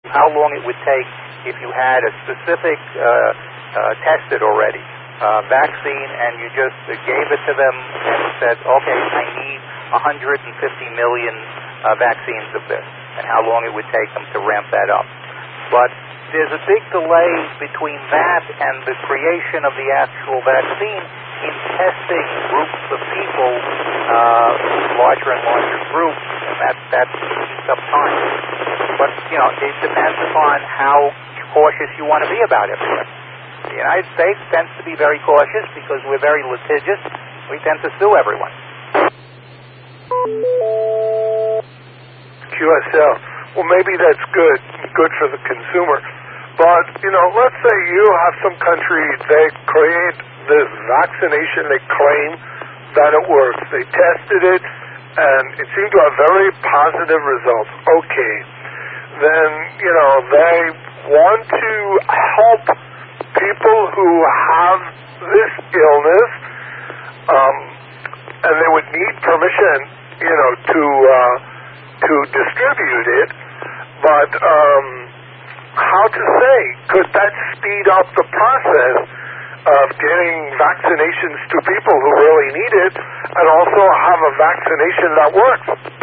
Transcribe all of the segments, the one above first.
how long it would take if you had a specific tested already vaccine and you just gave it to them and said, okay, I need 150 million vaccines of this, and how long it would take them to ramp that up. But there's a big delay between that and the creation of the actual vaccine in testing groups of people, larger and larger groups, and that eats up time. But, it depends upon how cautious you want to be about everything. The United States tends to be very cautious because we're very litigious. We tend to sue everyone. QSL. Well, maybe that's good for the consumer. But, let's say you have some country, they create this vaccination, they claim that it works. They tested it, and it seemed to have very positive results. Okay. Then, they want to help people who have this illness, and they would need permission, to distribute it. But how to say, could that speed up the process of getting vaccinations to people who really need it, and also have a vaccination that works?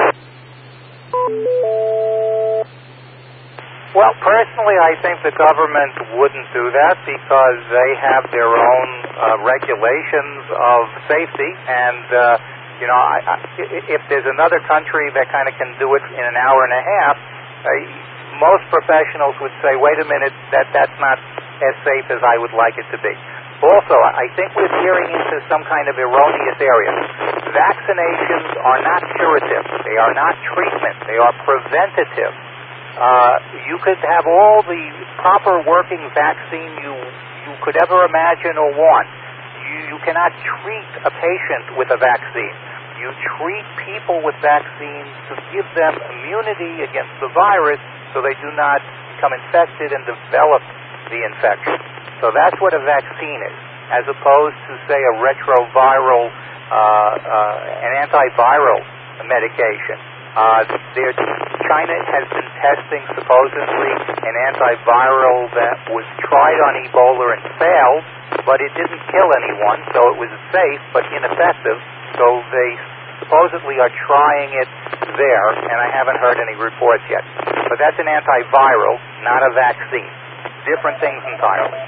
Well, personally, I think the government wouldn't do that because they have their own regulations of safety, and if there's another country that kind of can do it in an hour and a half, most professionals would say, wait a minute, that's not as safe as I would like it to be. Also, I think we're veering into some kind of erroneous area. Vaccinations are not curative. They are not treatment. They are preventative. You could have all the proper working vaccine you could ever imagine or want. You cannot treat a patient with a vaccine. You treat people with vaccines to give them immunity against the virus so they do not become infected and develop the infection. So that's what a vaccine is, as opposed to, say, a retroviral, an antiviral medication. China has been testing, supposedly, an antiviral that was tried on Ebola and failed, but it didn't kill anyone, so it was safe but ineffective. So they supposedly are trying it there, and I haven't heard any reports yet. But that's an antiviral, not a vaccine. Different things entirely.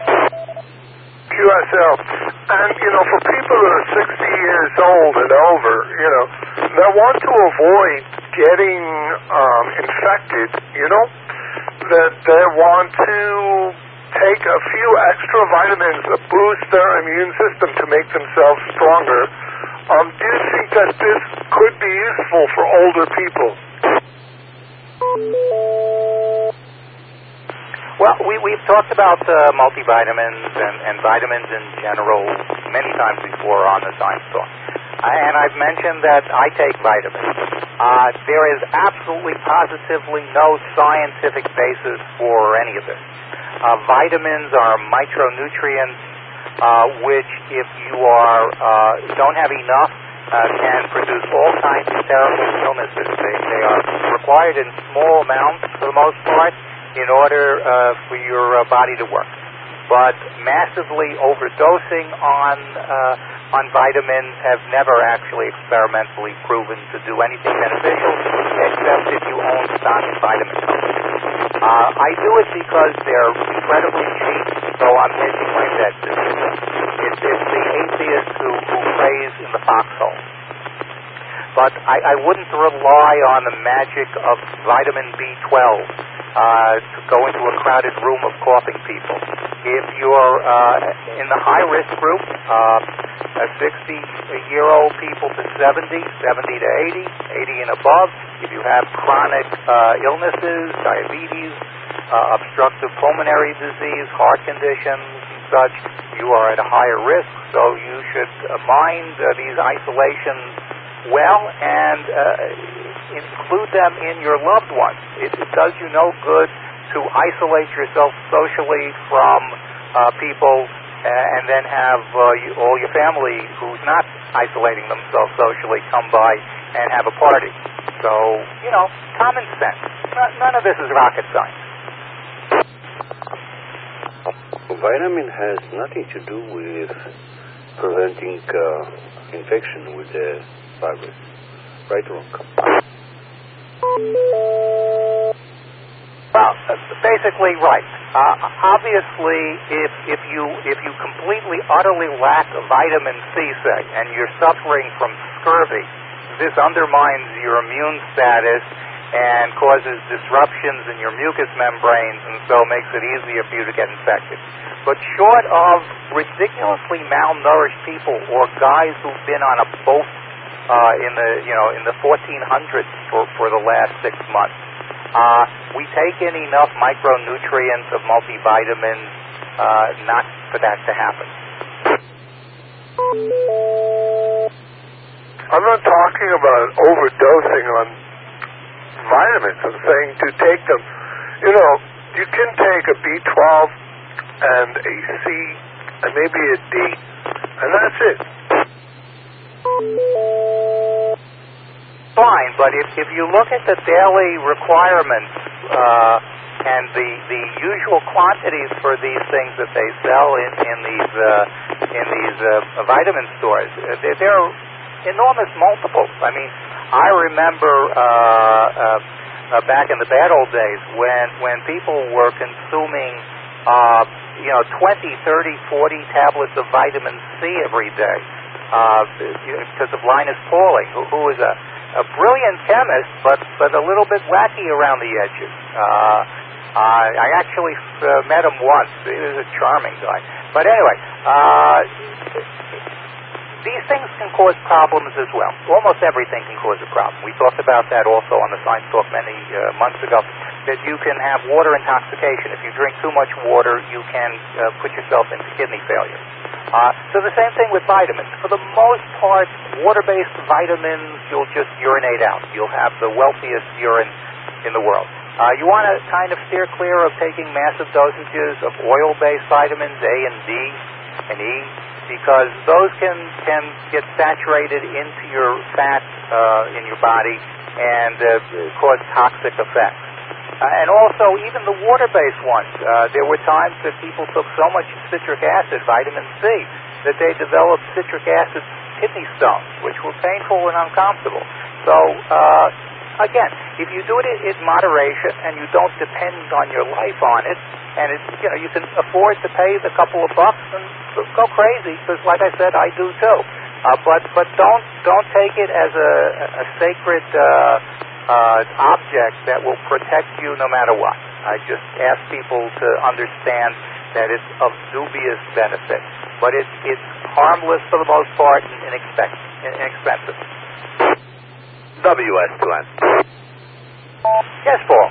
QSL. And, for people that are 60 years old and over, they want to avoid getting infected, that they want to take a few extra vitamins to boost their immune system to make themselves stronger. Do you think that this could be useful for older people? Well, we've talked about multivitamins and vitamins in general many times before on the Science Talk. And I've mentioned that I take vitamins. There is absolutely, positively no scientific basis for any of this. Vitamins are micronutrients, which, if you don't have enough, can produce all kinds of terrible illnesses. They are required in small amounts, for the most part, in order for your body to work. But massively overdosing on vitamins have never actually experimentally proven to do anything beneficial, except if you own stock in vitamin companies. I do it because they're incredibly cheap, so I'm hedging my bets. It's the atheist who prays in the foxhole. But I wouldn't rely on the magic of vitamin B12 to go into a crowded room of coughing people. If you're in the high-risk group, 60-year-old people to 70 to 80 and above, if you have chronic illnesses, diabetes, obstructive pulmonary disease, heart conditions, and such, you are at a higher risk, so you should mind these isolations well and include them in your loved ones. It does you no good to isolate yourself socially from people and then have all your family who's not isolating themselves socially come by and have a party. So, common sense. None of this is rocket science. vitamin has nothing to do with preventing infection with the virus. Right or wrong? Well, basically right. Obviously, if you completely, utterly lack vitamin C, say, and you're suffering from scurvy, this undermines your immune status and causes disruptions in your mucous membranes, and so makes it easier for you to get infected. But short of ridiculously malnourished people or guys who've been on a boat in the 1400s for the last 6 months, we take in enough micronutrients of multivitamins not for that to happen. I'm not talking about overdosing on vitamins. I'm saying to take them. You know, you can take a B12 and a C and maybe a D, and that's it. Fine, but if you look at the daily requirements and the usual quantities for these things that they sell in these vitamin stores, they're enormous multiples. I mean, I remember back in the bad old days when people were consuming 20, 30, 40 tablets of vitamin C every day because of Linus Pauling, who was a brilliant chemist, but a little bit wacky around the edges. I actually met him once. He was a charming guy. But anyway, these things can cause problems as well. Almost everything can cause a problem. We talked about that also on the Science Talk many months ago, that you can have water intoxication. If you drink too much water, you can put yourself into kidney failure. So the same thing with vitamins. For the most part, water-based vitamins you'll just urinate out. You'll have the wealthiest urine in the world. You want to kind of steer clear of taking massive dosages of oil-based vitamins, A and D and E, because those can get saturated into your fat in your body and cause toxic effects. And also, even the water-based ones, there were times that people took so much citric acid, vitamin C, that they developed citric acid kidney stones, which were painful and uncomfortable. So, again, if you do it in moderation and you don't depend on your life on it, and you can afford to pay the couple of bucks and go crazy, because, like I said, I do too. But don't take it as a sacred object that will protect you no matter what. I just ask people to understand that it's of dubious benefit, but it's harmless for the most part and inexpensive. WS2N. Yes, Paul.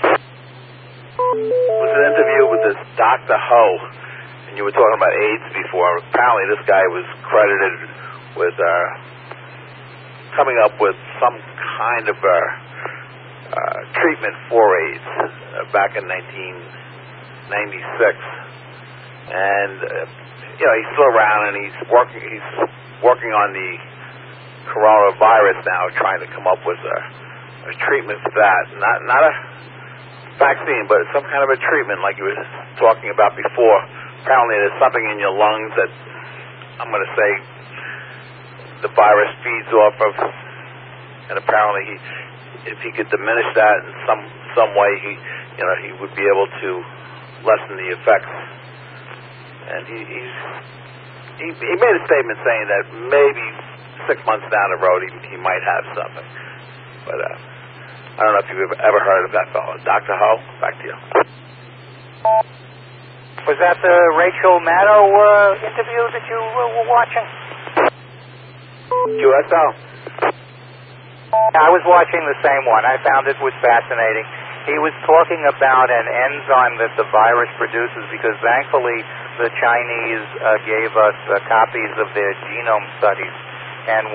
It was an interview with this Dr. Ho, and you were talking about AIDS before. Apparently this guy was credited with coming up with some kind of treatment for AIDS back in 1996. And, he's still around, and he's working on the coronavirus now, trying to come up with a treatment for that. Not a vaccine, but some kind of a treatment like you were talking about before. Apparently there's something in your lungs that, I'm going to say, the virus feeds off of, and apparently if he could diminish that in some way, he would be able to lessen the effects. And he made a statement saying that maybe 6 months down the road he might have something. But I don't know if you've ever heard of that fellow. Dr. Ho, back to you. Was that the Rachel Maddow interview that you were watching? QSL. I was watching the same one. I found it was fascinating. He was talking about an enzyme that the virus produces because thankfully the Chinese gave us copies of their genome studies. And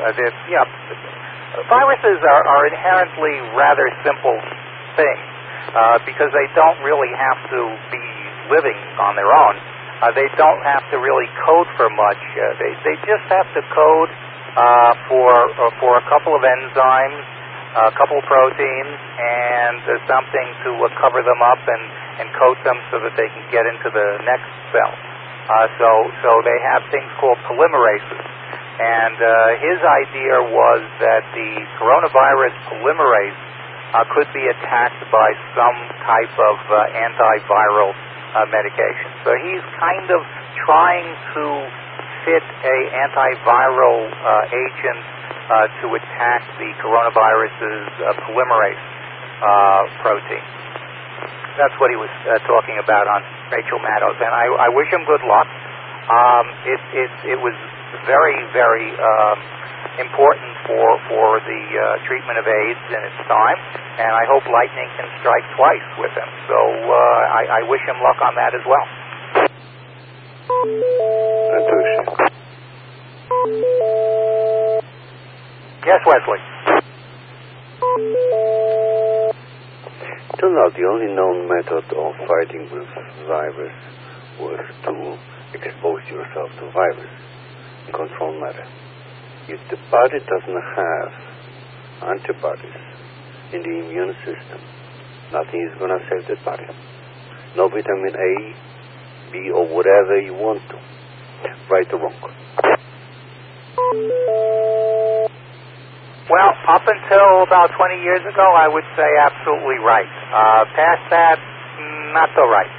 viruses are inherently rather simple things because they don't really have to be living on their own. They don't have to really code for much. They just have to code for a couple of enzymes, a couple of proteins, and something to cover them up and coat them so that they can get into the next cell. So they have things called polymerases. And his idea was that the coronavirus polymerase could be attacked by some type of antiviral medication. So he's kind of trying to fit a antiviral agent to attack the coronavirus's polymerase protein. That's what he was talking about on Rachel Maddow, and I wish him good luck. It was very, very important for the treatment of AIDS in its time, and I hope lightning can strike twice with him. So I wish him luck on that as well. Yes, Wesley. Till now, the only known method of fighting with virus was to expose yourself to virus in controlled matter. If the body doesn't have antibodies in the immune system, nothing is going to save the body. No vitamin A, B, or whatever you want to. Right or wrong? Well, up until about 20 years ago, I would say absolutely right. Past that, not so right.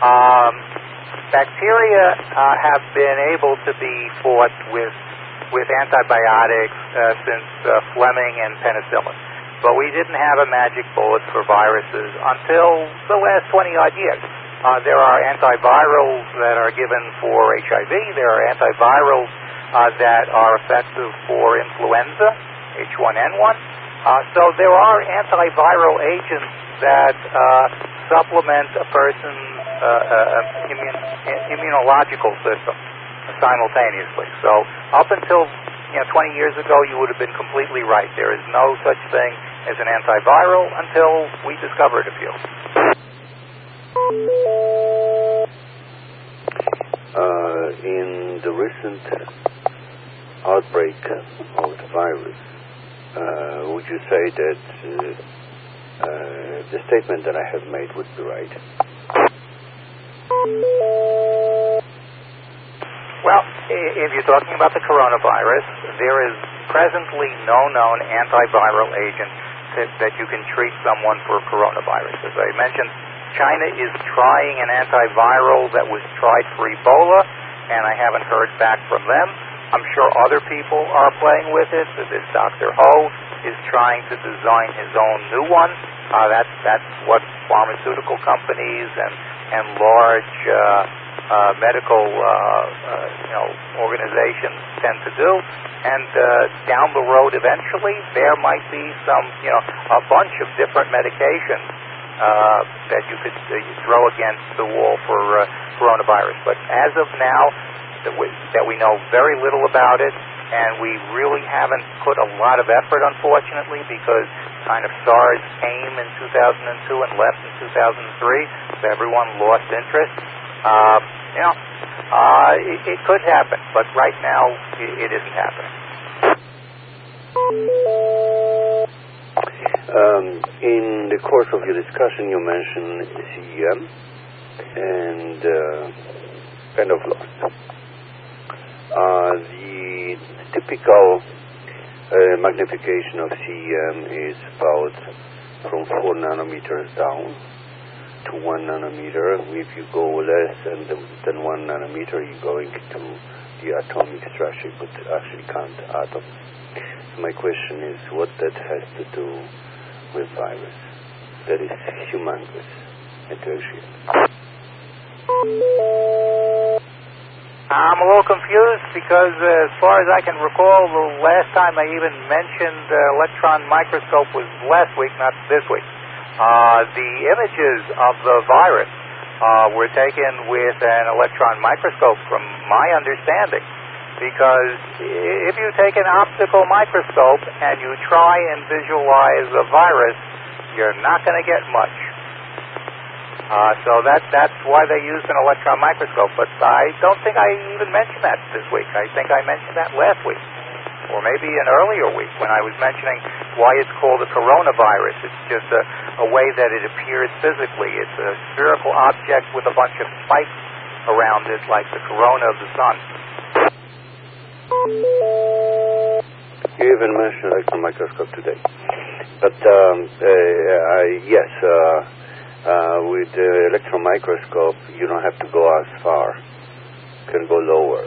Bacteria have been able to be fought with antibiotics since Fleming and penicillin. But we didn't have a magic bullet for viruses until the last 20-odd years. There are antivirals that are given for HIV. There are antivirals that are effective for influenza, H1N1. So there are antiviral agents that supplement a person's immunological system simultaneously. So up until 20 years ago, you would have been completely right. There is no such thing as an antiviral until we discovered a few. In the recent outbreak of the virus, would you say that the statement that I have made would be right? Well, if you're talking about the coronavirus, there is presently no known antiviral agent that you can treat someone for coronavirus. As I mentioned, China is trying an antiviral that was tried for Ebola, and I haven't heard back from them. I'm sure other people are playing with it. This Dr. Ho is trying to design his own new one. That's what pharmaceutical companies and large medical organizations tend to do. And down the road, eventually, there might be some, a bunch of different medications that you could throw against the wall for coronavirus. But as of now, that we know very little about it, and we really haven't put a lot of effort, unfortunately, because kind of SARS came in 2002 and left in 2003, so everyone lost interest. It could happen, but right now it isn't happening. In the course of your discussion, you mentioned CEM and kind of lost. The typical magnification of CEM is about from 4 nanometers down to 1 nanometer. If you go less than 1 nanometer, you're going to the atomic structure, but actually can't atoms. So my question is, what that has to do with virus? That is humongous and tertiary. I'm a little confused because as far as I can recall, the last time I even mentioned electron microscope was last week, not this week. The images of the virus were taken with an electron microscope from my understanding, because if you take an optical microscope and you try and visualize a virus, you're not going to get much. So that's why they used an electron microscope. But I don't think I even mentioned that this week. I think I mentioned that last week, or maybe an earlier week when I was mentioning why it's called a coronavirus. It's just a way that it appears physically. It's a spherical spherical object with a bunch of spikes around it, like the corona of the sun. You even mentioned electron microscope today. But yes, with the electron microscope, you don't have to go as far. You can go lower.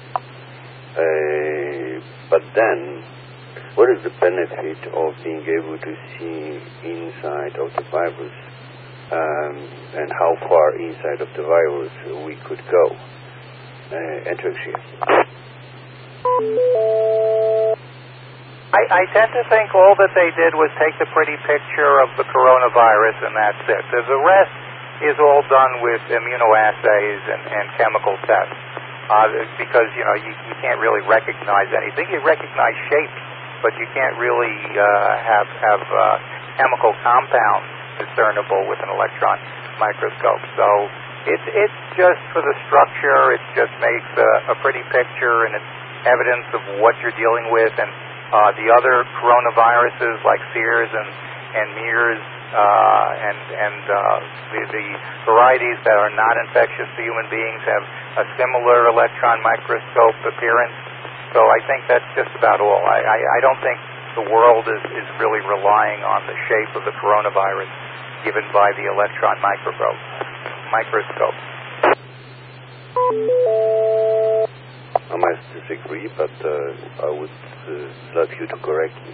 But then, what is the benefit of being able to see inside of the virus, and how far inside of the virus we could go? Enter here. I tend to think all that they did was take the pretty picture of the coronavirus, and that's it. The rest is all done with immunoassays and chemical tests, because you can't really recognize anything. You recognize shapes, but you can't really have chemical compounds discernible with an electron microscope. So it's just for the structure. It just makes a pretty picture, and it's evidence of what you're dealing with. And the other coronaviruses like SARS and MERS and the varieties that are not infectious to human beings have a similar electron microscope appearance. So I think that's just about all. I don't think the world is really relying on the shape of the coronavirus given by the electron microscope. I might disagree, but I would love you to correct me.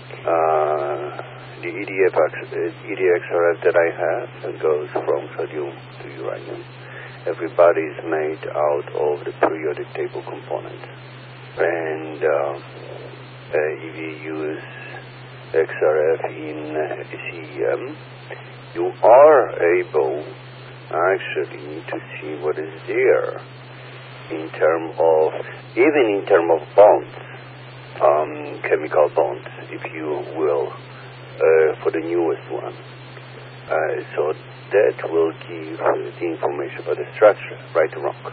The EDXRF that I have goes from sodium to uranium. Everybody is made out of the periodic table component. And if you use XRF in CEM, you are able actually to see what is there in terms of, even in terms of bonds, chemical bonds, if you will, for the newest one. So that will give the information about the structure, right or wrong.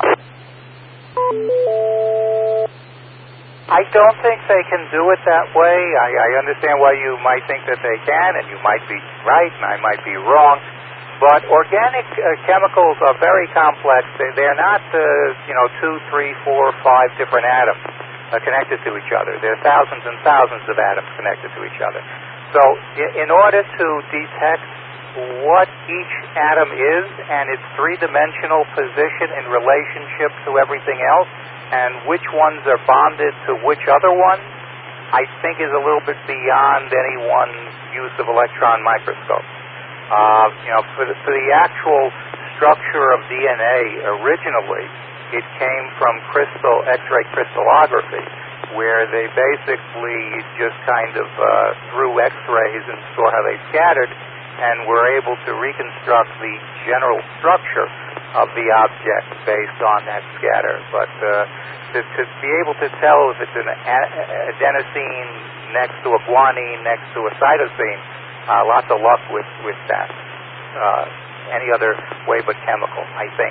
I don't think they can do it that way. I understand why you might think that they can, and you might be right, and I might be wrong. But organic chemicals are very complex. They're not, 2, 3, 4, 5 different atoms connected to each other. There are thousands and thousands of atoms connected to each other. So in order to detect what each atom is and its three-dimensional position in relationship to everything else, and which ones are bonded to which other ones, I think is a little bit beyond anyone's use of electron microscopes. For the actual structure of DNA originally, it came from X-ray crystallography, where they basically just kind of threw X-rays and saw how they scattered, and were able to reconstruct the general structure of the object based on that scatter. But to be able to tell if it's an adenosine next to a guanine next to a cytosine, lots of luck with that. Any other way but chemical, I think.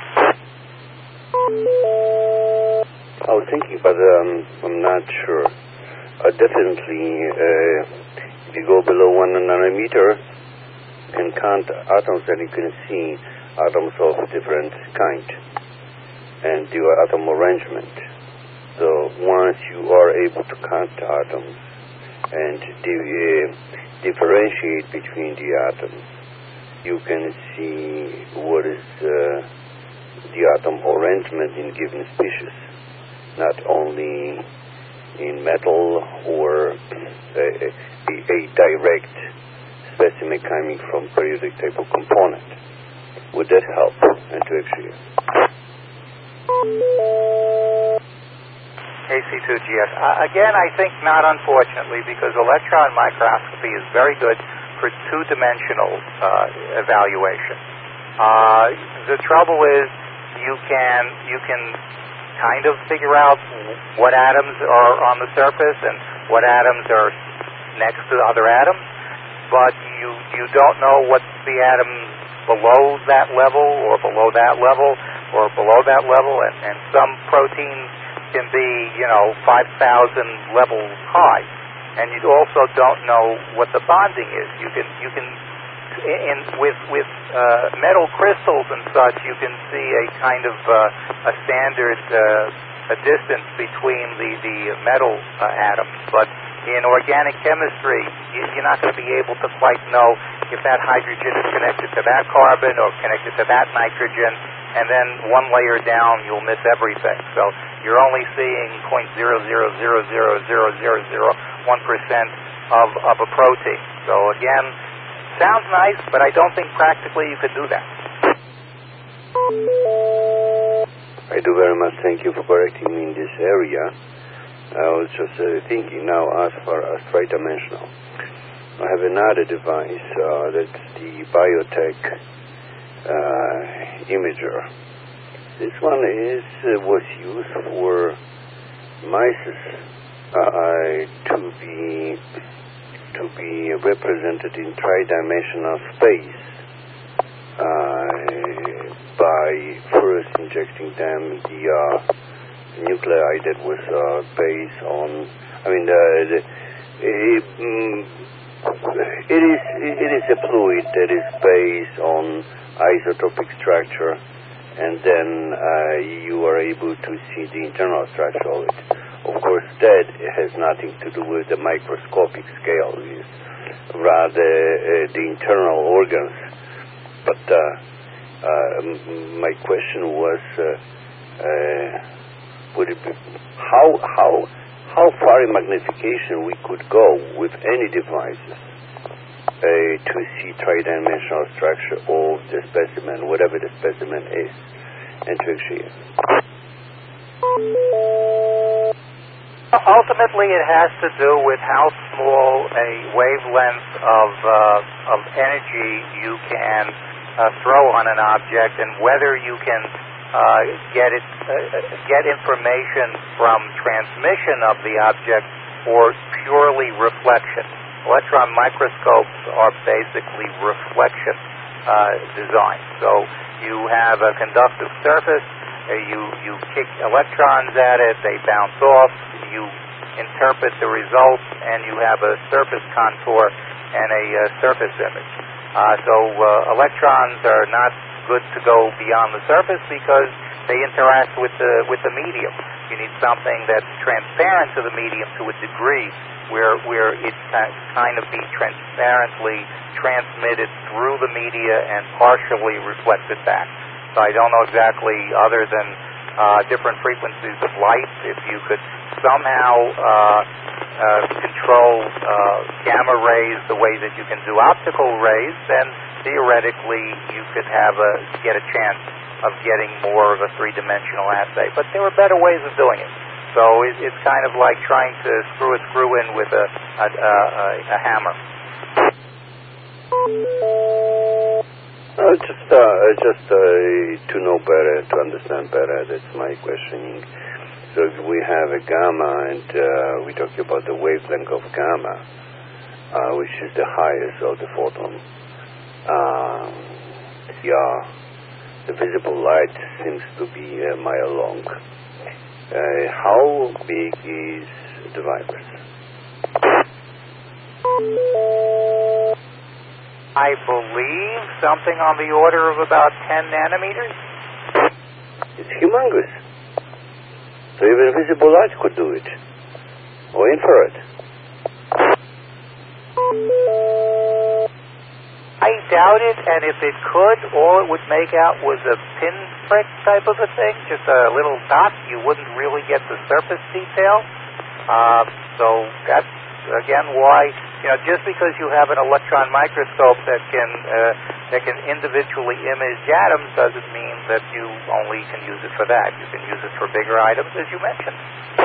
I was thinking, but I'm not sure. Definitely, if you go below 1 nanometer, you can count atoms and you can see atoms of different kind and do atom arrangement. So once you are able to count atoms and differentiate between the atoms, you can see what is the atom arrangement in given species, not only in metal or a direct specimen coming from periodic table component. Would that help into XGS? AC2GS. Again, I think not, unfortunately, because electron microscopy is very good for two-dimensional evaluation. The trouble is you can kind of figure out what atoms are on the surface and what atoms are next to other atoms, but you don't know what's the atom below that level or below that level or below that level, and some proteins can be 5,000 levels high, and you also don't know what the bonding is. You can with metal crystals and such, you can see a kind of a standard a distance between the metal atoms. But in organic chemistry, you're not going to be able to quite know if that hydrogen is connected to that carbon or connected to that nitrogen, and then one layer down, you'll miss everything. So you're only seeing 0.0000001% of a protein. So again, sounds nice, but I don't think practically you could do that. I do very much thank you for correcting me in this area. I was just thinking now as far as tridimensional. I have another device that's the Biotech imager. This one was used for mice to be represented in tridimensional space by first injecting them the nuclei that was based on. I mean, it is a fluid that is based on isotopic structure, and then you are able to see the internal structure of it. Of course, that has nothing to do with the microscopic scale. It's rather the internal organs. But my question was, would it be how far in magnification we could go with any devices to see tridimensional structure of the specimen, whatever the specimen is, and to achieve? Ultimately, it has to do with how small a wavelength of energy you can throw on an object, and whether you can get information from transmission of the object or purely reflection. Electron microscopes are basically reflection design. So you have a conductive surface, you kick electrons at it, they bounce off, you interpret the results, and you have a surface contour and a surface image. So electrons are not good to go beyond the surface because they interact with the medium. You need something that's transparent to the medium to a degree where it can kind of be transparently transmitted through the media and partially reflected back. So I don't know exactly, other than different frequencies of light, if you could somehow control gamma rays the way that you can do optical rays, then theoretically you could get a chance of getting more of a three-dimensional assay. But there are better ways of doing it. So it's kind of like trying to screw a screw in with a hammer. Just to know better, to understand better, that's my questioning. So if we have a gamma, and we talk about the wavelength of gamma, which is the highest of the photon, the visible light seems to be a mile long. How big is the virus? I believe something on the order of about 10 nanometers. It's humongous. So even visible light could do it. Or infrared. I doubt it, and if it could, all it would make out was a pinprick type of a thing, just a little dot. You wouldn't really get the surface detail. So that's, again, why, just because you have an electron microscope that can individually image atoms doesn't mean that you only can use it for that. You can use it for bigger items, as you mentioned.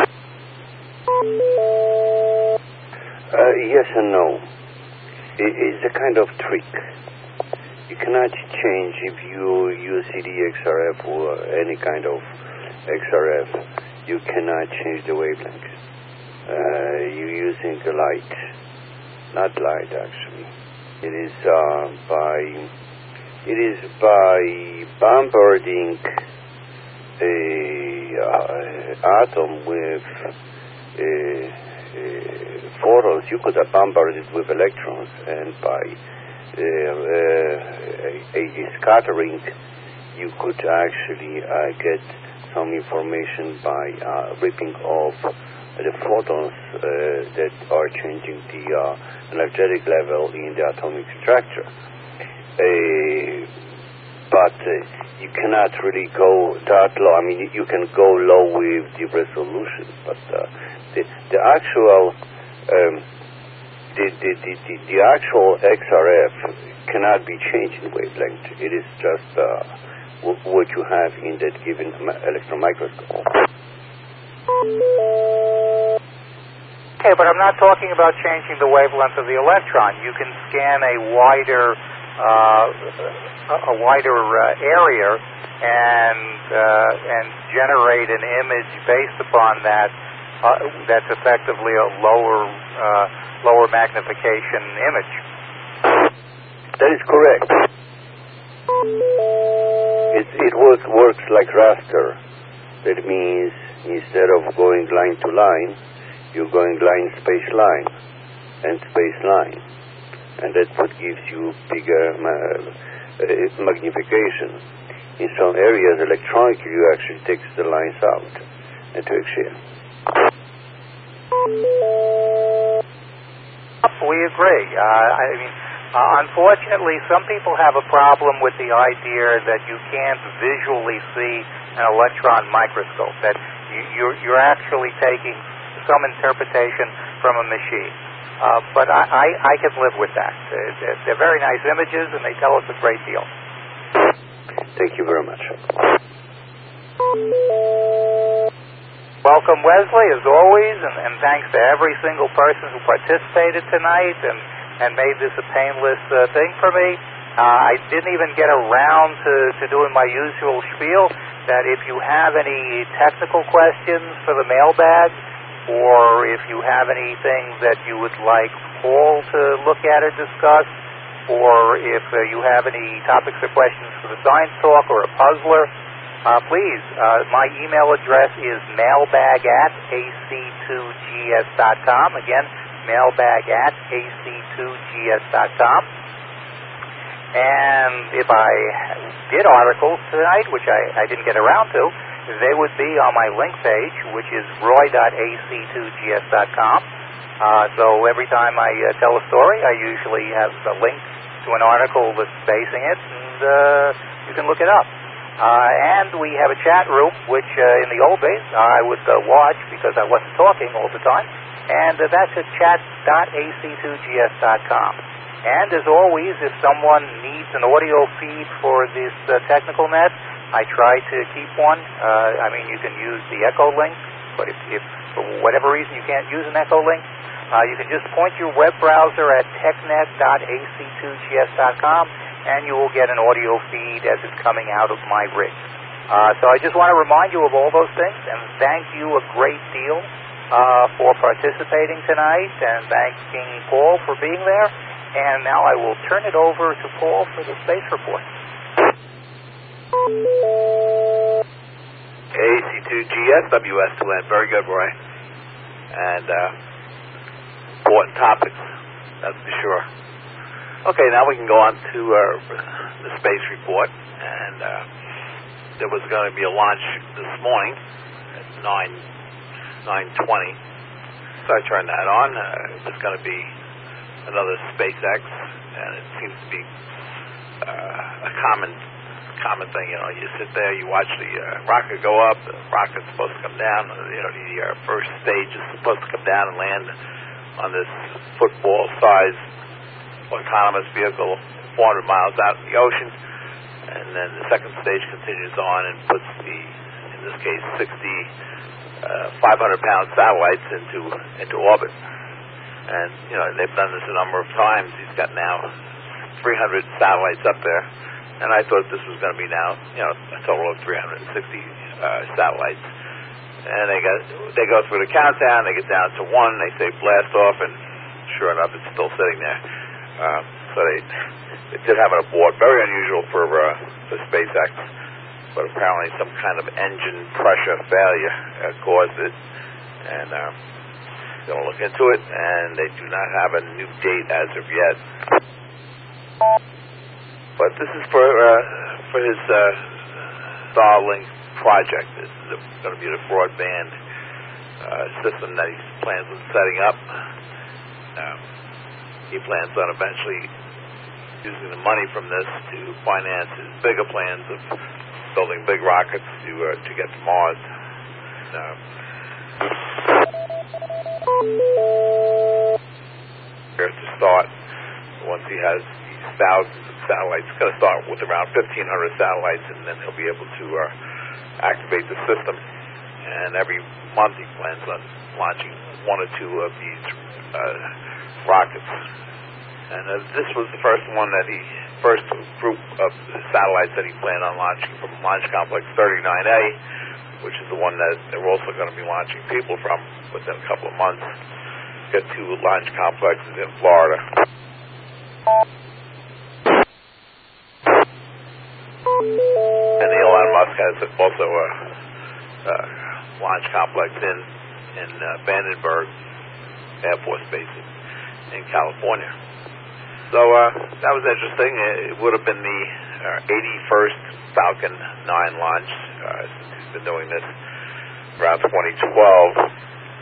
Yes and no. It's a kind of trick. You cannot change if you use CDXRF or any kind of XRF. You cannot change the wavelength. You're using the light, not light actually. It is by bombarding a atom with photons. You could have bombarded it with electrons, and by scattering, you could actually get some information by ripping off the photons that are changing the energetic level in the atomic structure. But you cannot really go that low. I mean, you can go low with the resolution, but the actual the actual XRF cannot be changed in wavelength. It is just what you have in that given electron microscope. Okay, but I'm not talking about changing the wavelength of the electron. You can scan a wider area and generate an image based upon that. That's effectively a lower magnification image. That is correct. It works like raster. That means instead of going line to line, you're going line, space, line, and space, line. And that's what gives you bigger magnification. In some areas, electronically, you actually take the lines out and to exchange. We agree. Unfortunately, some people have a problem with the idea that you can't visually see an electron microscope, that you're actually taking some interpretation from a machine. But I can live with that. They're very nice images, and they tell us a great deal. Thank you very much. Welcome, Wesley, as always, and thanks to every single person who participated tonight and made this a painless thing for me. I didn't even get around to doing my usual spiel that if you have any technical questions for the mailbag, or if you have anything that you would like Paul to look at or discuss, or if you have any topics or questions for the Science Talk or a puzzler, please, my email address is mailbag@ac2gs.com. Again, mailbag@ac2gs.com. And if I did articles tonight, which I didn't get around to, they would be on my link page, which is roy.ac2gs.com. So every time I tell a story, I usually have a link to an article that's basing it, and you can look it up. And we have a chat room, which in the old days I would watch because I wasn't talking all the time, and that's at chat.ac2gs.com. And as always, if someone needs an audio feed for this technical net, I try to keep one. You can use the Echo link, but if for whatever reason you can't use an Echo link, you can just point your web browser at technet.ac2gs.com, and you will get an audio feed as it's coming out of my rig. So I just want to remind you of all those things, and thank you a great deal for participating tonight, and thanking Paul for being there. And now I will turn it over to Paul for the space report. AC2GS, WS2N. Very good, Roy. And important topics, that's for sure. Okay, now we can go on to the space report. And there was going to be a launch this morning at 9:20. So I turned that on. It's going to be another SpaceX, and it seems to be a common thing. You sit there, you watch the rocket go up, the rocket's supposed to come down, the first stage is supposed to come down and land on this football-sized autonomous vehicle 400 miles out in the ocean, and then the second stage continues on and puts in this case, 60 500-pound satellites into orbit. And, they've done this a number of times. He's got now 300 satellites up there. And I thought this was going to be now, a total of 360 satellites. And they go through the countdown, they get down to one, they say blast off, and sure enough, it's still sitting there. So they did have it aboard. Very unusual for SpaceX. But apparently some kind of engine pressure failure caused it. And going to look into it, and they do not have a new date as of yet. But this is for his Starlink project. This is going to be the broadband system that he plans on setting up. He plans on eventually using the money from this to finance his bigger plans of building big rockets to get to Mars. To start, once he has these thousands of satellites, it's going to start with around 1,500 satellites, and then he'll be able to activate the system. And every month he plans on launching one or two of these rockets. And this was the first group of satellites that he planned on launching from Launch Complex 39A, which is the one that they're also going to be launching people from within a couple of months. Get two launch complexes in Florida. And Elon Musk has also a launch complex in Vandenberg Air Force Base in California. So that was interesting. It would have been the 81st Falcon 9 launch since he's been doing this around 2012.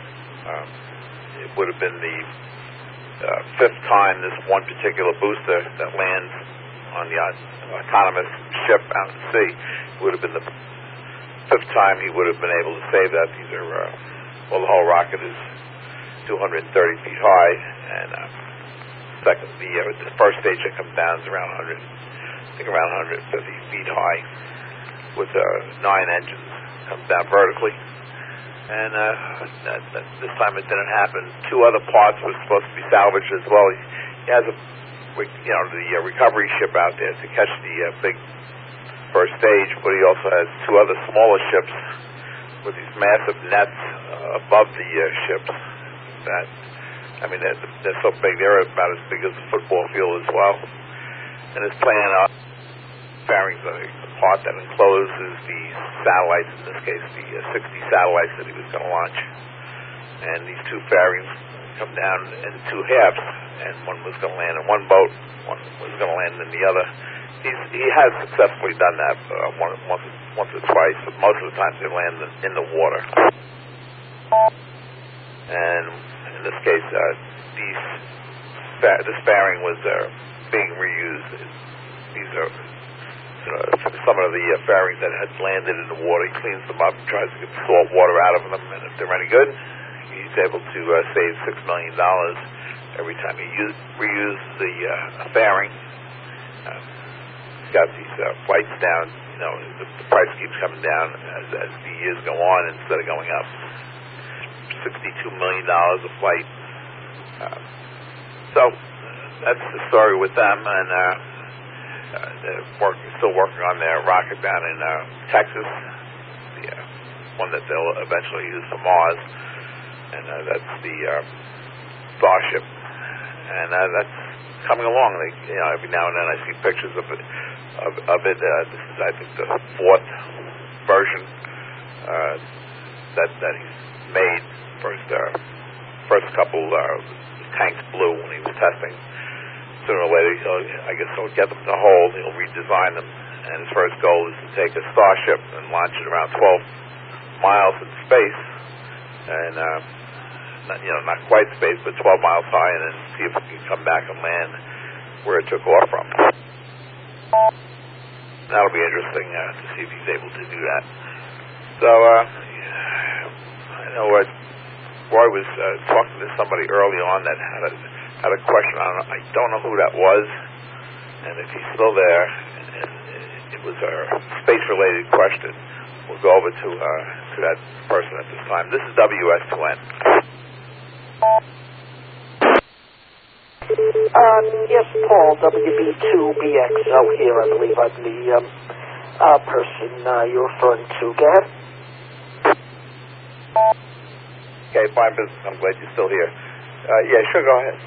It would have been the fifth time this one particular booster that lands on the autonomous ship out at sea would have been the fifth time he would have been able to say that. These are, the whole rocket is 230 feet high, and the first stage that comes down is around 150 feet high with 9 engines. Comes down vertically. And this time it didn't happen. Two other parts were supposed to be salvaged as well. He has the recovery ship out there to catch the big first stage, but he also has two other smaller ships with these massive nets above the ships. They're so big. They're about as big as a football field as well. And his plan fairings are the part that encloses the satellites, in this case the 60 satellites that he was going to launch. And these two fairings come down in two halves, and one was going to land in one boat, one was going to land in the other. He has successfully done that once or twice, but most of the time they land in the water. And in this case, this fairing was being reused. These are some of the fairings that had landed in the water. He cleans them up, tries to get the salt water out of them, and if they're any good, he's able to save $6 million every time he reuses the fairing. He's got these flights down. The price keeps coming down as the years go on instead of going up. $62 million a flight. So that's the story with them, and they're still working on their rocket down in Texas, the one that they'll eventually use for Mars, and that's the Starship, and that's coming along. Every now and then I see pictures of it. This is, I think, the fourth version that he's made. First couple tanks blew when he was testing. Sooner or later, he'll get them to hold. He'll redesign them, and his first goal is to take a Starship and launch it around 12 miles in space, and not quite space, but 12 miles high, and then see if it can come back and land where it took off from. That'll be interesting to see if he's able to do that. So I know Roy was talking to somebody early on that had a question. I don't know who that was, and if he's still there, and it was a space-related question. We'll go over to that person at this time. This is WS2N. Yes, Paul, WB2BXO here. I believe I'm the person you're referring to. Go ahead. Okay, fine business. I'm glad you're still here. Yeah, sure, go ahead.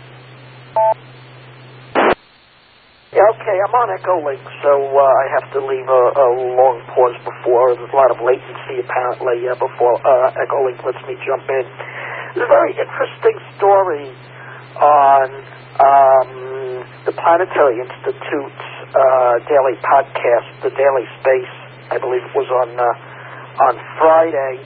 Yeah, okay, I'm on Echolink, so I have to leave a long pause before. There's a lot of latency, apparently, before Echolink lets me jump in. There's a very interesting story on the Planetary Institute's daily podcast, The Daily Space. I believe it was on Friday.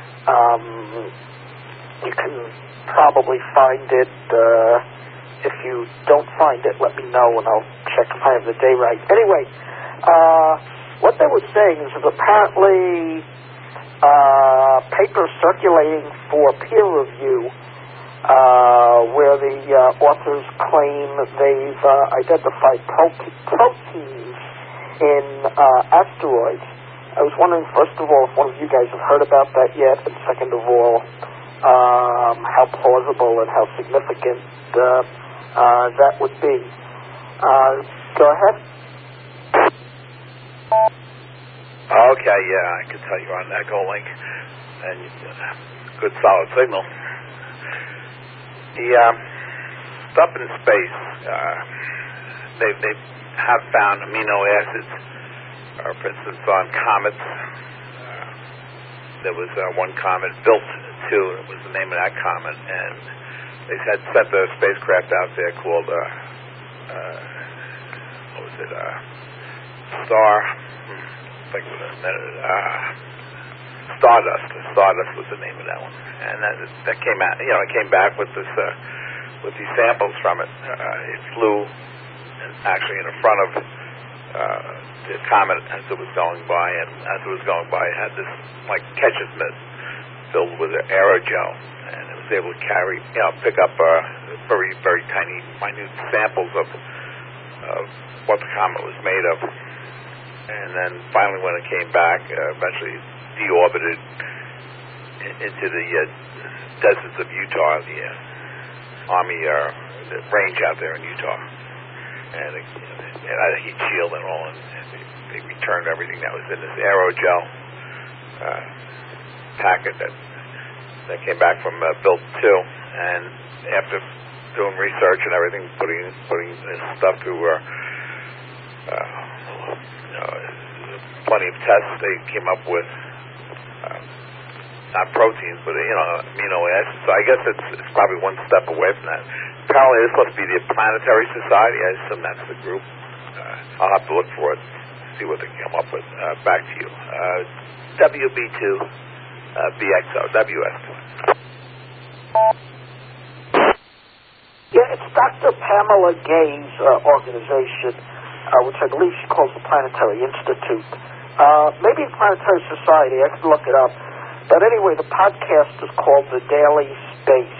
You can probably find it. If you don't find it, let me know, and I'll check if I have the day right. Anyway, what they were saying is that apparently papers circulating for peer review where the authors claim they've identified proteins in asteroids. I was wondering, first of all, if one of you guys have heard about that yet, and second of all, how plausible and how significant that would be. Go ahead. Okay, yeah, I can tell you on Echolink, and good solid signal. The stuff in space, they have found amino acids, for instance, on comets. There was one comet, Built 2, it was the name of that comet, and they had sent a spacecraft out there called, Stardust. Stardust was the name of that one, and that came out. You know, it came back with this with these samples from it. It flew actually in front of the comet as it was going by, and as it was going by, it had this like catcher's mitt filled with aerogel, and it was able to carry, pick up very, very tiny, minute samples of what the comet was made of. And then finally, when it came back, eventually deorbited into the deserts of Utah, the Army the range out there in Utah. And it had a heat shield and all, and they returned everything that was in this aerogel packet that came back from Built 2. And after doing research and everything, putting this stuff through plenty of tests, they came up with not proteins, but amino acids. So I guess it's probably one step away from that. Apparently, this must be the Planetary Society. I assume that's the group. I'll have to look for it, see what they come up with. Back to you. WB2 BXO WS2. Yeah, it's Dr. Pamela Gay's organization, which I believe she calls the Planetary Institute. Maybe the Planetary Society. I can look it up. But anyway, the podcast is called The Daily Space.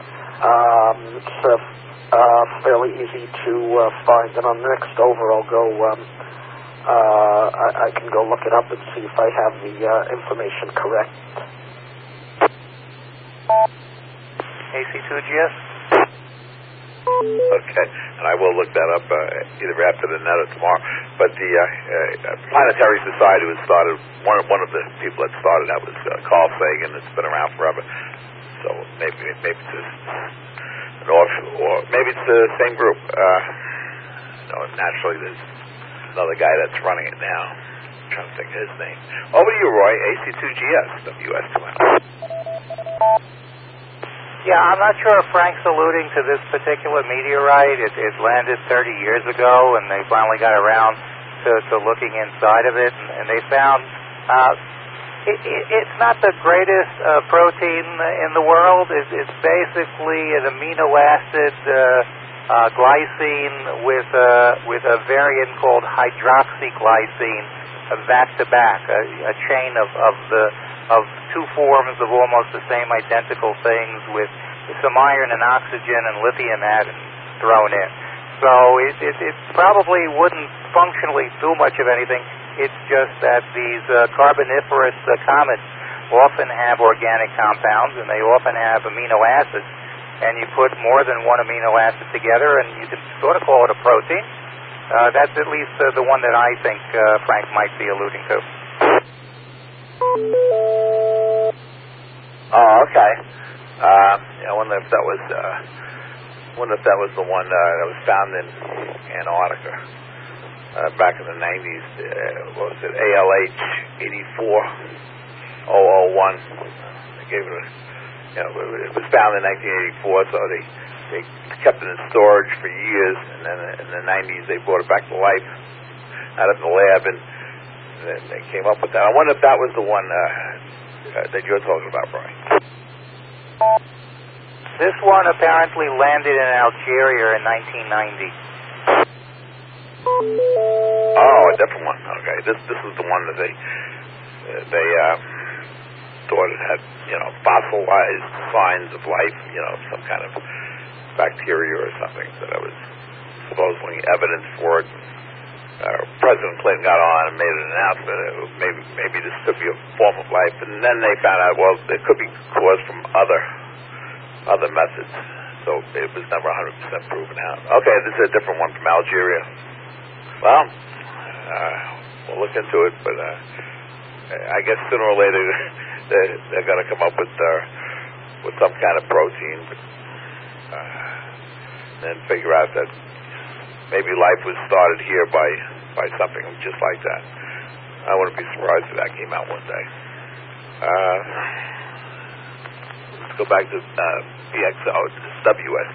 It's fairly easy to find. And on the next over, I'll go. I can go look it up and see if I have the information correct. AC2GS. Okay, and I will look that up either after the net or tomorrow. But the Planetary Society was started. One of the people that started that was Carl Sagan. It's been around forever. So maybe it's an offshoot, or maybe it's the same group. Naturally, there's another guy that's running it now. I'm trying to think of his name. Over to you, Roy. AC2GS WS2M. Yeah, I'm not sure if Frank's alluding to this particular meteorite. It landed 30 years ago, and they finally got around to looking inside of it, and they found it's not the greatest protein in the world. It's basically an amino acid glycine with a variant called hydroxyglycine, back-to-back, a chain of two forms of almost the same identical things with some iron and oxygen and lithium atoms thrown in. So it probably wouldn't functionally do much of anything. It's just that these carboniferous comets often have organic compounds, and they often have amino acids. And you put more than one amino acid together, and you can sort of call it a protein. That's at least the one that I think Frank might be alluding to. Oh, okay. I wonder if that was the one that was found in Antarctica back in the 90s. What was it? ALH 84001. They gave it it was found in 1984, so they they kept it in storage for years, and then in the 90s they brought it back to life out of the lab, and then they came up with that. I wonder if that was the one that you're talking about, Brian. This one apparently landed in Algeria in 1990. Oh, a different one. Okay, this is the one that they thought it had, fossilized signs of life, some kind of bacteria or something, that it was supposedly evidence for it. President Clinton got on and made an announcement. Maybe this could be a form of life, and then they found out, well, it could be caused from other methods. So it was never 100% proven out. Okay, this is a different one from Algeria. Well, we'll look into it, but I guess sooner or later they're going to come up with some kind of protein, and then figure out that maybe life was started here by something just like that. I wouldn't be surprised if that came out one day. Let's go back to WS.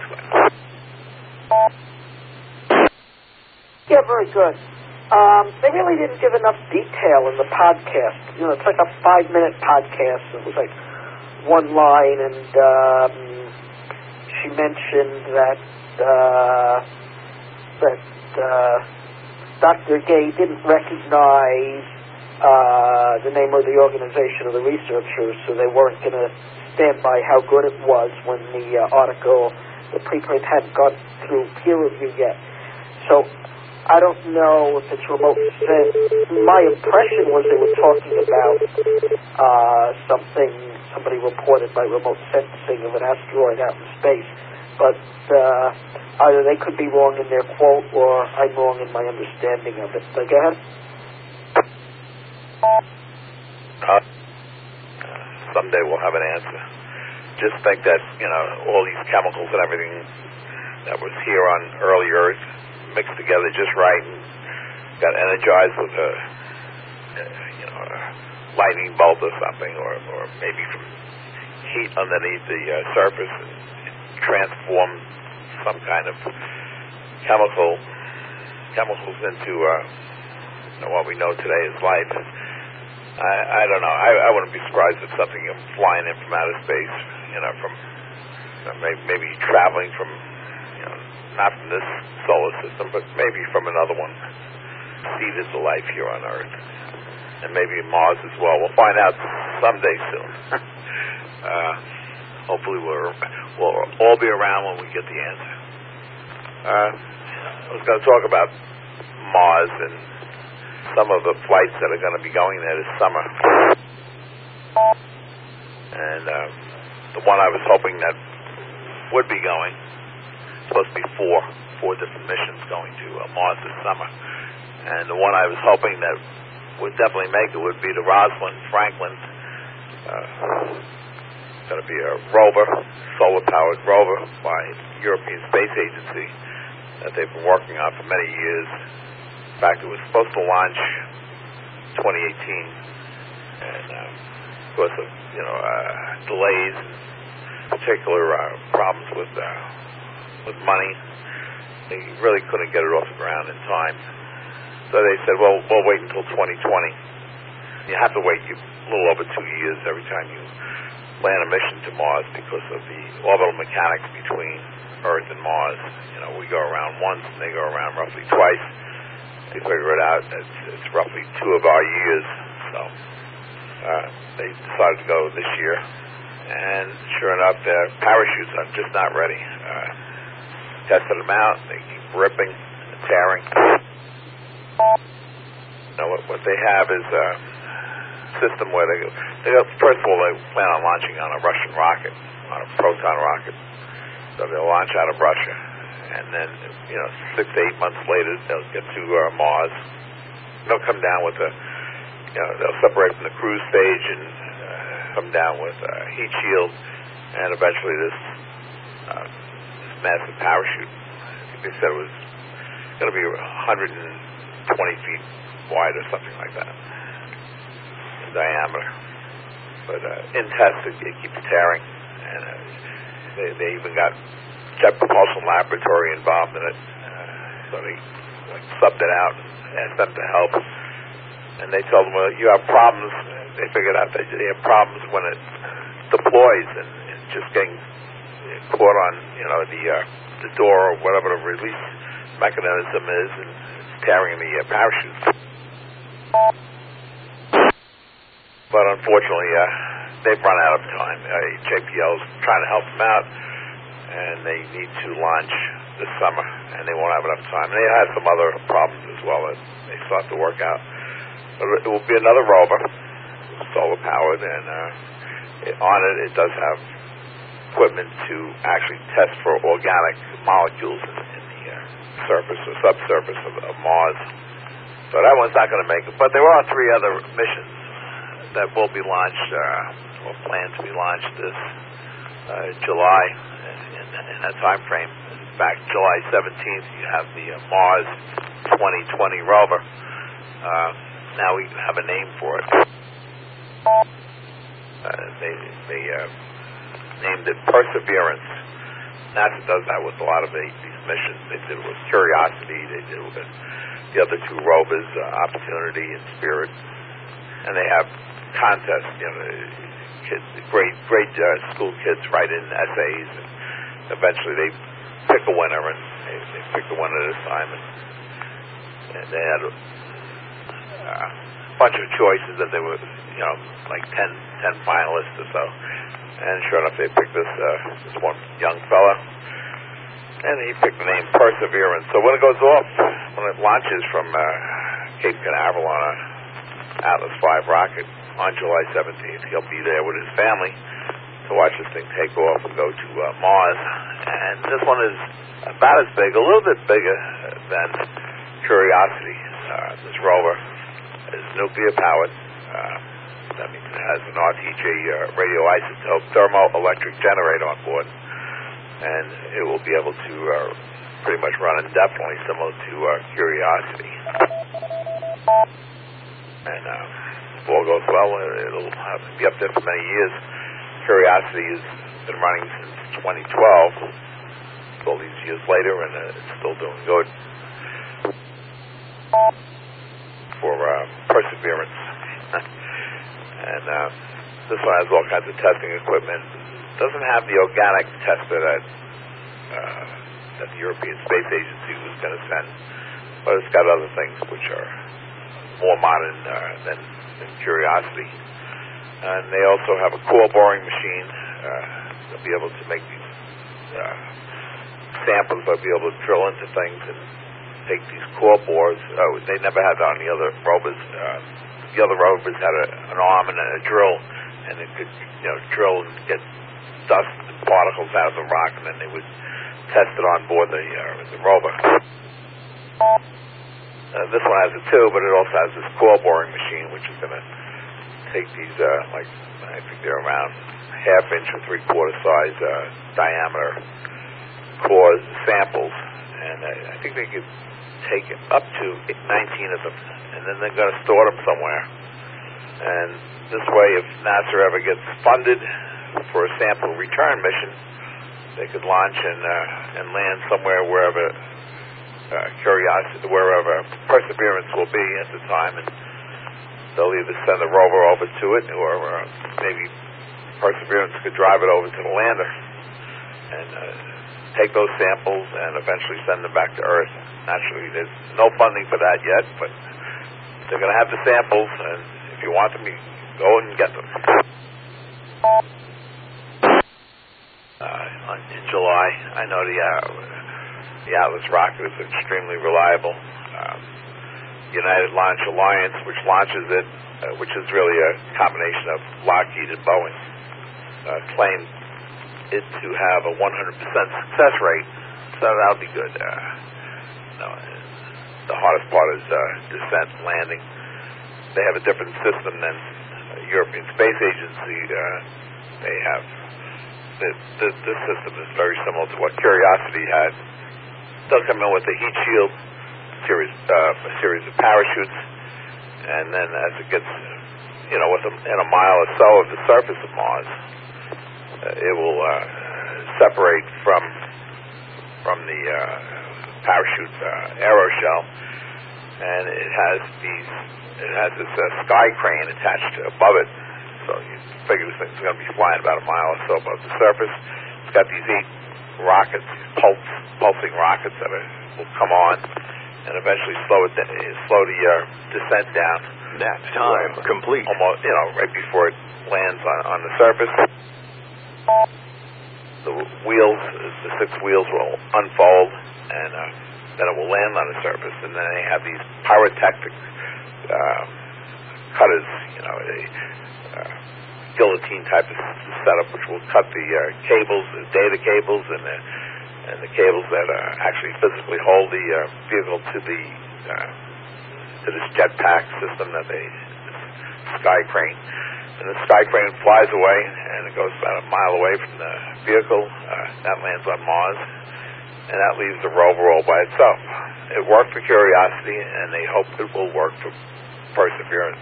Yeah, very good. They really didn't give enough detail in the podcast. It's like a 5-minute podcast. It was like one line, and she mentioned that Dr. Gay didn't recognize the name of the organization of the researchers, so they weren't going to stand by how good it was when the article, the preprint, hadn't gone through peer review yet. So I don't know if it's remote. My impression was they were talking about somebody reported by remote sensing of an asteroid out in space, but either they could be wrong in their quote or I'm wrong in my understanding of it. So go ahead. Someday we'll have an answer. Just think that, all these chemicals and everything that was here on early Earth mixed together just right and got energized with a lightning bolt or something, or maybe from heat underneath the surface, and transformed some kind of chemicals into what we know today as life. I don't know. I wouldn't be surprised if something flying in from outer space, from maybe traveling from, not from this solar system, but maybe from another one, seeded the life here on Earth, and maybe Mars as well. We'll find out someday soon. Hopefully we'll all be around when we get the answer. I was going to talk about Mars and some of the flights that are going to be going there this summer. And the one I was hoping that would be going, supposed to be four different missions going to Mars this summer. And the one I was hoping that would definitely make it would be the Rosalind Franklin. It's going to be a rover, solar-powered rover by the European Space Agency that they've been working on for many years. In fact, it was supposed to launch 2018, and because of delays, particular problems with money, they really couldn't get it off the ground in time. So they said, well, we'll wait until 2020. You have to wait a little over 2 years every time you land a mission to Mars because of the orbital mechanics between Earth and Mars. We go around once and they go around roughly twice. They figure it out. It's roughly 2 of our years. So they decided to go this year. And sure enough, their parachutes are just not ready. Tested them out. They keep ripping and tearing. What they have is a system where first of all, they plan on launching on a Russian rocket, on a Proton rocket. So they'll launch out of Russia. And then, 6 to 8 months later, they'll get to Mars. They'll come down with they'll separate from the cruise stage and come down with a heat shield, and eventually this massive parachute. I think they said it was going to be 120 feet wide or something like that in diameter. But in tests, it keeps tearing, and they even got Jet Propulsion Laboratory involved in it. So they subbed it out and asked them to help. And they told them, well, you have problems. They figured out that they have problems when it deploys and just getting caught on, the door or whatever the release mechanism is, and tearing the parachutes. But unfortunately, they've run out of time. JPL's trying to help them out, and they need to launch this summer, and they won't have enough time. And they had some other problems as well that they still have to work out. But it will be another rover, solar-powered, and on it does have equipment to actually test for organic molecules in the surface or subsurface of Mars. So that one's not going to make it. But there are 3 other missions that will be launched, or planned to be launched this July, in that time frame. In fact, July 17th, you have the Mars 2020 rover. Now we have a name for it. They named it Perseverance. NASA does that with a lot of these missions. They did it with Curiosity. They did it with the other 2 rovers, Opportunity and Spirit. And they have contests. Kids, great school kids write in essays, and eventually they pick a winner, and they pick the winner this time. And they had a bunch of choices that they were, like 10 finalists or so. And sure enough, they picked this one young fella, and he picked the name Perseverance. So when it goes off, when it launches from Cape Canaveral on a Atlas V rocket on July 17th, he'll be there with his family to watch this thing take off and go to Mars. And this one is about as big, a little bit bigger than Curiosity. This rover is nuclear-powered. That means it has an RTG, radioisotope thermoelectric generator on board, and it will be able to pretty much run indefinitely, similar to Curiosity. And if all goes well, it'll be up there for many years. Curiosity has been running since 2012, all these years later, and it's still doing good for Perseverance. And this one has all kinds of testing equipment. Doesn't have the organic tester that the European Space Agency was going to send, but it's got other things which are more modern than Curiosity. And they also have a core boring machine. They'll be able to make these samples. They'll be able to drill into things and take these core bores. They never had that on the other rovers. The other rovers had an arm and a drill, and it could, drill and get dust and particles out of the rock, and then they would test it on board the rover. This one has it too, but it also has this core boring machine, which is going to take these, I think they're around 1/2 inch or 3/4 size diameter core samples, and I think they could take up to 19 of them, and then they're going to store them somewhere. And this way, if NASA ever gets funded for a sample return mission, they could launch and land somewhere wherever Curiosity, wherever Perseverance will be at the time, and they'll either send a rover over to it, or maybe Perseverance could drive it over to the lander and take those samples and eventually send them back to Earth. Naturally, there's no funding for that yet, but they're going to have the samples, and if you want them, you go and get them. In July, I know the Atlas rocket is extremely reliable. United Launch Alliance, which launches it, which is really a combination of Lockheed and Boeing, claimed it to have a 100% success rate, so that'll be good. The hardest part is descent and landing. They have a different system than the European Space Agency. They have this system is very similar to what Curiosity had. They'll come in with a heat shield, a series of parachutes, and then as it gets, within a mile or so of the surface of Mars, it will separate from from the parachute aeroshell, and it has this sky crane attached above it. So you figure this thing's going to be flying about a mile or so above the surface. It's got these 8 rockets, these pulsing rockets that will come on and eventually slow the descent down. Nap time complete. Almost, right before it lands on the surface. The wheels, the 6 wheels will unfold, and then it will land on the surface. And then they have these pyrotechnic cutters, guillotine type of setup, which will cut the cables, the data cables, and the cables that actually physically hold the vehicle to this jetpack system this sky crane. And the sky crane flies away, and it goes about a mile away from the vehicle. That lands on Mars, and that leaves the rover all by itself. It worked for Curiosity, and they hope it will work for Perseverance.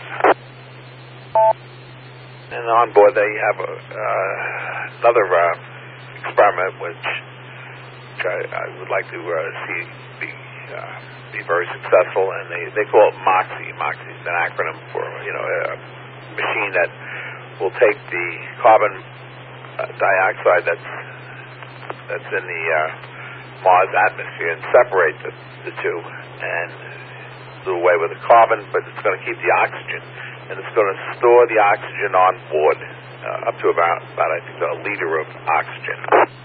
And on board they have another experiment which I would like to see be very successful, and they call it MOXIE. MOXIE is an acronym for a machine that will take the carbon dioxide that's in the Mars atmosphere and separate the two and do away with the carbon, but it's going to keep the oxygen, and it's going to store the oxygen on board up to about I think a liter of oxygen.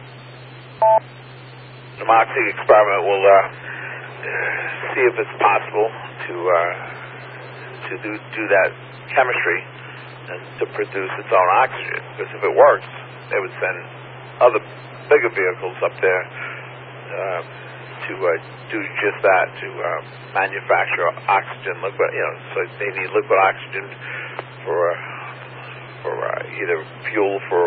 The MOXIE experiment will see if it's possible to do that chemistry and to produce its own oxygen. Because if it works, they would send other bigger vehicles up there to do just that, to manufacture oxygen liquid. So they need liquid oxygen for either fuel for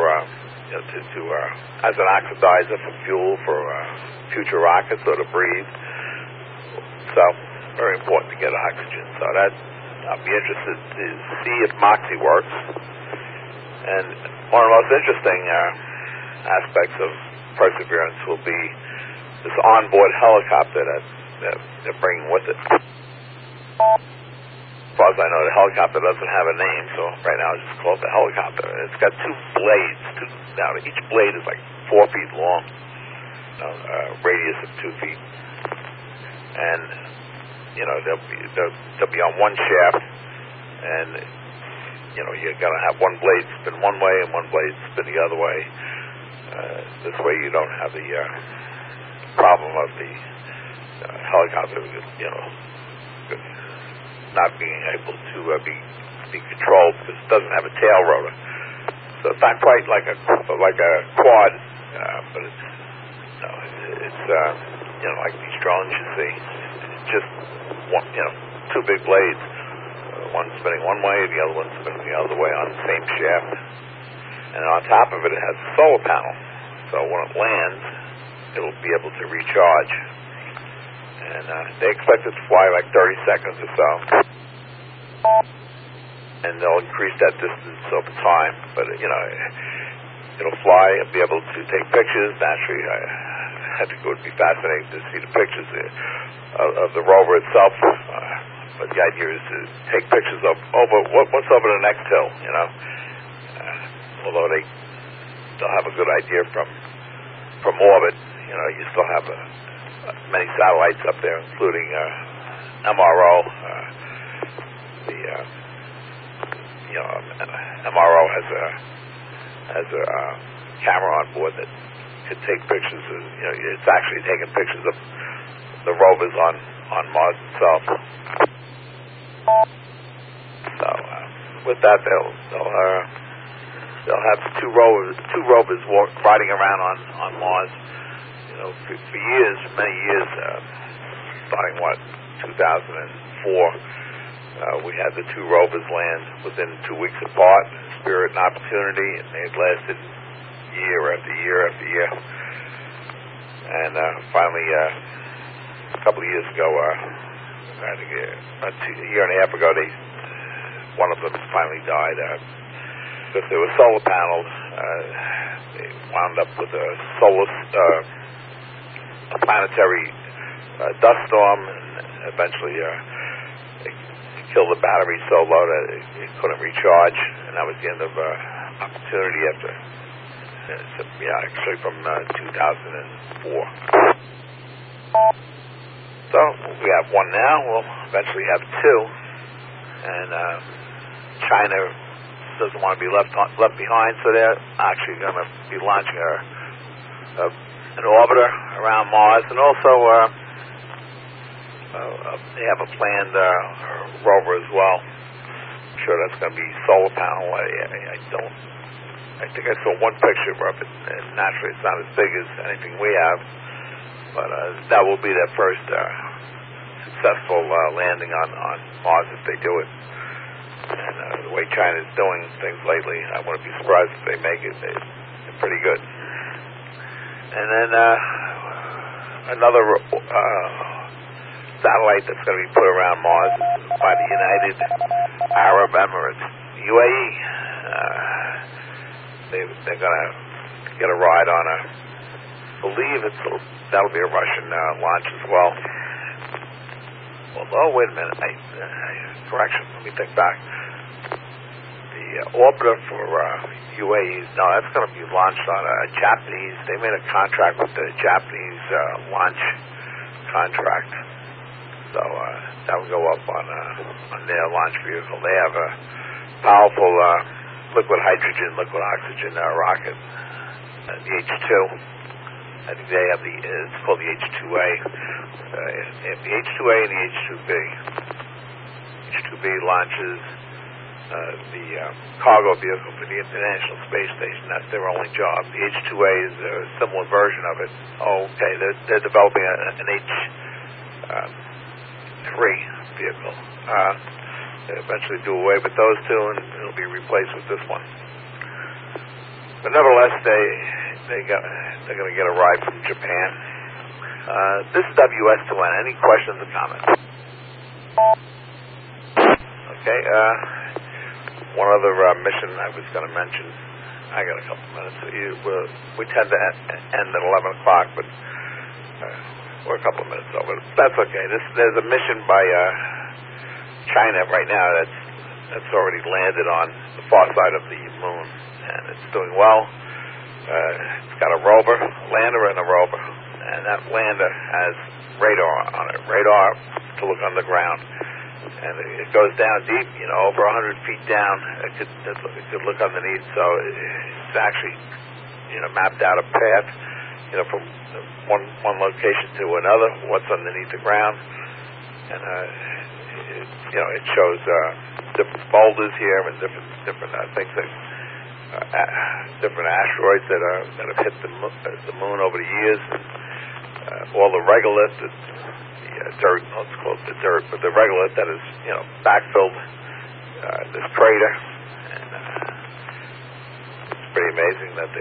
as an oxidizer for fuel for future rockets or to breathe. So very important to get oxygen. So I'll be interested to see if MOXIE works. And one of the most interesting aspects of Perseverance will be this onboard helicopter that they're bringing with it. As far as I know, the helicopter doesn't have a name, so right now it's just called the helicopter. It's got 2 blades. Now each blade is like 4 feet long, radius of 2 feet, and they'll be on one shaft, and you're gonna have one blade spin one way and one blade spin the other way. This way you don't have the problem of the helicopter, not being able to be controlled because it doesn't have a tail rotor. So it's not quite like a quad, but it's like these drones you see. It's just one, 2 big blades, one spinning one way, the other one spinning the other way on the same shaft. And on top of it, it has a solar panel. So when it lands, it'll be able to recharge. And they expect it to fly like 30 seconds or so. And they'll increase that distance over time. But, it'll fly and be able to take pictures. Naturally, I think it would be fascinating to see the pictures of the rover itself. But the idea is to take pictures of what's over the next hill, although they'll have a good idea from orbit. You still have many satellites up there, including MRO. MRO has a camera on board that could take pictures. It's actually taking pictures of the rovers on Mars itself. So with that, they'll have two rovers riding around on Mars. For years, many years, starting 2004, we had the 2 rovers land within 2 weeks apart, Spirit and Opportunity, and they've lasted year after year after year. And finally, a couple of years ago, I think a year and a half ago, one of them finally died because there were solar panels. They wound up with a solar a planetary dust storm, and eventually it killed the battery so low that it couldn't recharge, and that was the end of opportunity after. Actually from 2004. So we have one now. We'll eventually have two, and China doesn't want to be left behind, so they're actually going to be launching an orbiter around Mars, and also they have a planned rover as well. I'm sure that's going to be solar panel. I think I saw one picture of it, and naturally it's not as big as anything we have, but that will be their first successful landing on Mars if they do it. And the way China's doing things lately, I wouldn't be surprised if they make it. They're pretty good. And then another satellite that's going to be put around Mars is by the United Arab Emirates, UAE. They're going to get a ride on I believe that'll be a Russian launch as well. Although, wait a minute, correction, let me think back. The orbiter for UAE, no, that's going to be launched on a Japanese, they made a contract with the Japanese launch contract. So that will go up on their launch vehicle. They have a powerful liquid hydrogen, liquid oxygen rocket, the H2. I think they have it's called the H2A. They have the H2A and the H2B. H2B launches the cargo vehicle for the International Space Station. That's their only job. The H2A is a similar version of it. Okay, they're developing an H3 vehicle. They eventually do away with those two, and it'll be replaced with this one. But nevertheless, they're going to get a ride from Japan. This is WS2N. Any questions or comments? Okay. One other mission I was going to mention. I got a couple minutes. We tend to end at 11 o'clock, but we're a couple of minutes over. That's okay. There's a mission by China right now that's already landed on the far side of the moon, and it's doing well. It's got a rover, a lander and a rover, and that lander has radar on it, radar to look underground, and it goes down deep, over 100 feet down. It could look underneath, so it's actually, mapped out a path, from one location to another, what's underneath the ground, and it shows different boulders here and different things that different asteroids that have hit the moon over the years, and all the regolith, the dirt. Let's call it the dirt, but the regolith that is backfilled this crater, and it's pretty amazing that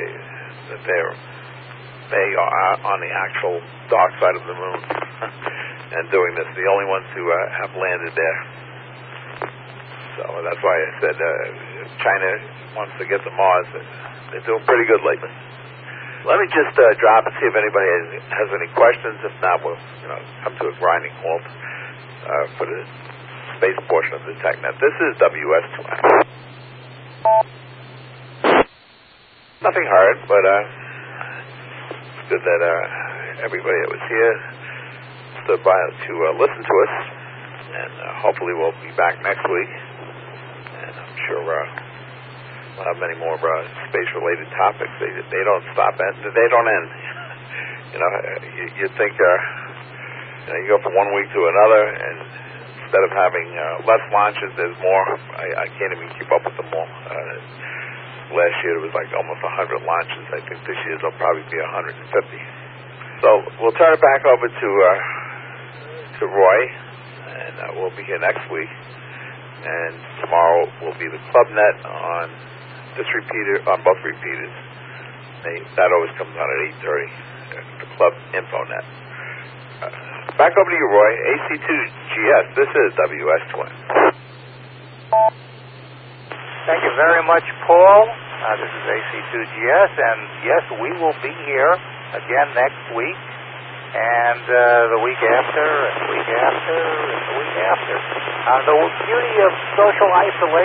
they are on the actual dark side of the moon and doing this. The only ones who have landed there. So that's why I said China wants to get to Mars. They're doing pretty good lately. Let me just drop and see if anybody has any questions. If not, we'll come to a grinding halt for the space portion of the TechNet. This is WS2N. Nothing hard, but it's good that everybody that was here stood by to listen to us, and hopefully we'll be back next week. And I'm sure we'll have many more space-related topics. They don't stop, and they don't end. You think you go from one week to another, and instead of having less launches, there's more. I can't even keep up with them all. Last year it was like almost 100 launches. I think this year there'll probably be 150. So we'll turn it back over to Roy, and we'll be here next week. And tomorrow will be the ClubNet on this repeater, on both repeaters. That always comes on at 8:30. The Club InfoNet. Back over to you, Roy. AC2GS. This is WS2N. Thank you very much, Paul. This is AC2GS, and yes, we will be here again next week. and the week after, and the week after, and the week after. The beauty of social isolation